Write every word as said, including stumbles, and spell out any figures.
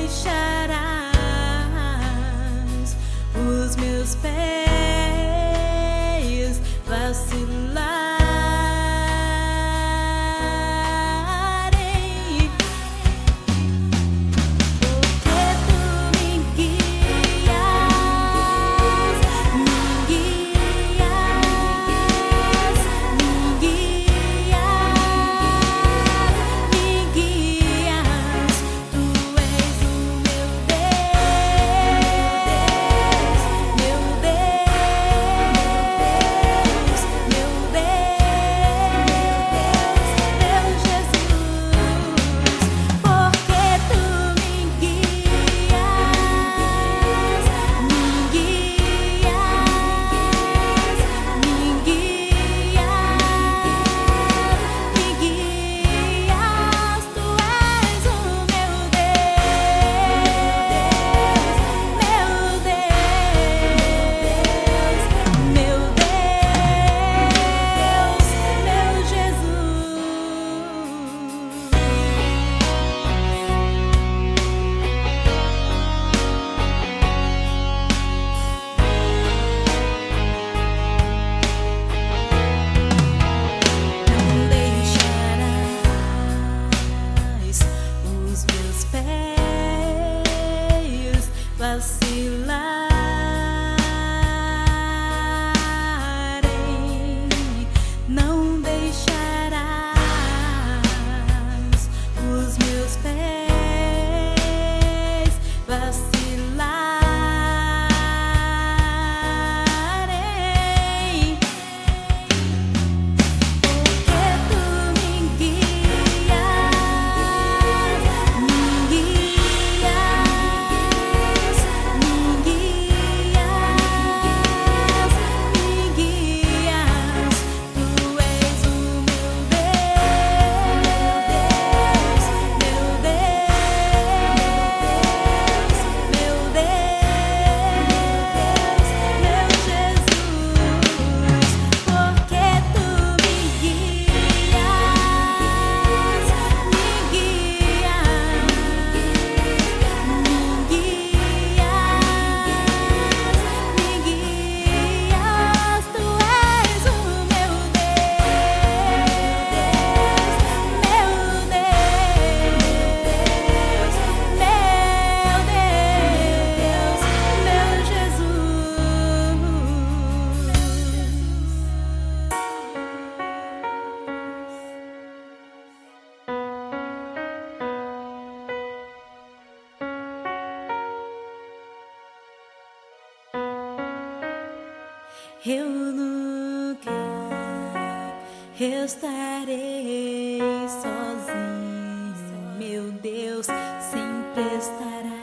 deixarás os meus pés vacilarem, porque tu me guias, me guias, me guias, me guias. Tu és o meu Deus, meu Deus, meu Deus, meu Jesus, porque tu me guias, me guias, me guias, me guias. Tu és o meu Deus, meu Deus, meu Deus, meu Jesus. Não deixarás os meus pés vacilarem, não deixarás os meus pés vacilarem, porque tu me guias, me guias, me guias, me guias. Tu és o meu Deus, meu Deus, meu Deus, meu Jesus, porque tu me guias, me guias, me guias, me guias. Tu és o meu Deus, meu Deus, meu Deus, meu Jesus. Eu nunca estarei sozinho, meu Deus sempre estará